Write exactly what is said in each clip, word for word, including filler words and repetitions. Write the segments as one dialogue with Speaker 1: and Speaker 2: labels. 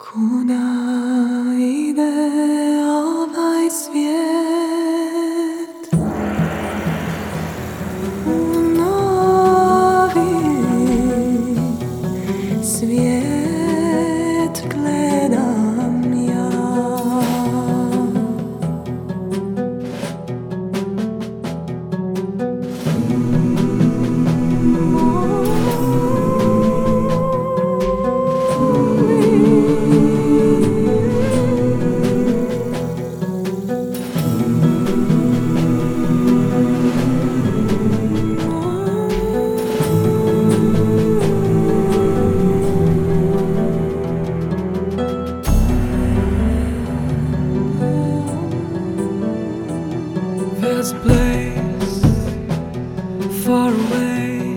Speaker 1: Kuda ide ovaj svijet u novi svijet gledam ja. There's a place far away.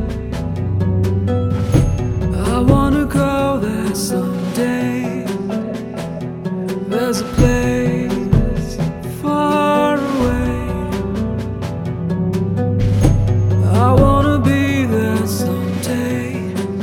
Speaker 1: I wanna go there someday. There's a place far away. I wanna be there someday.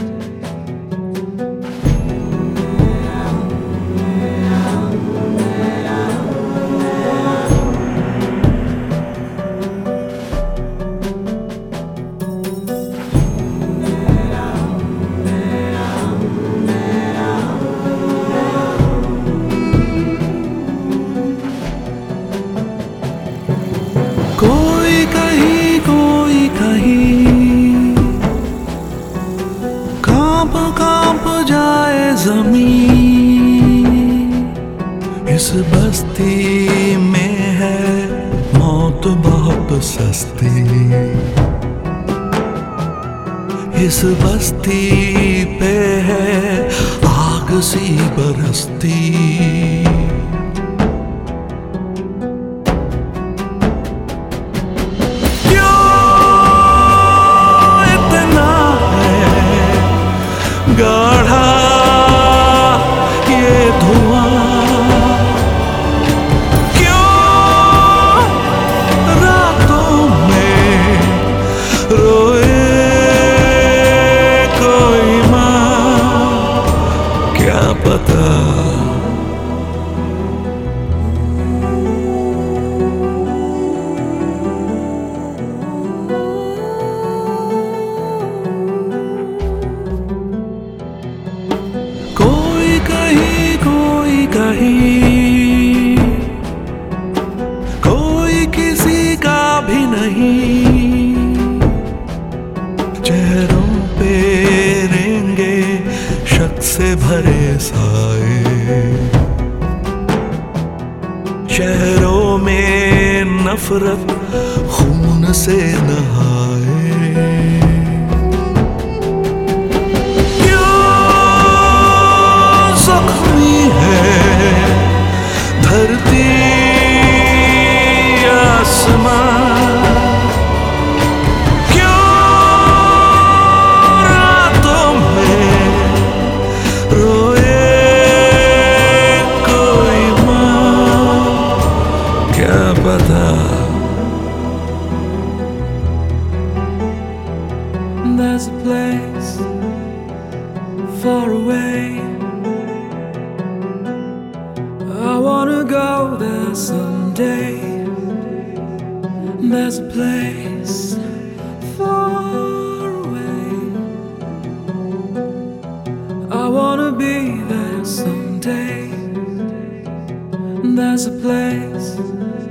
Speaker 1: कोई कहीं कोई कहीं कांप कांप जाए ज़मीन। इस बस्ती में है मौत बहुत सस्ती। इस बस्ती पे है आग सी बरसती। गाढ़ा ये धुआं क्यों रातों में रोए कोई माँ, क्या पता। कोई कहीं कोई कहीं कोई किसी का भी नहीं। चेहरों पे रेंगे शक से भरे साए। शहरों में नफरत खून से नहाए। धरती आसमां क्यों रातों में रोए कोई माँ, क्या पता। There's a place far away. I wanna go there someday. There's a place far away. I wanna be there someday. There's a place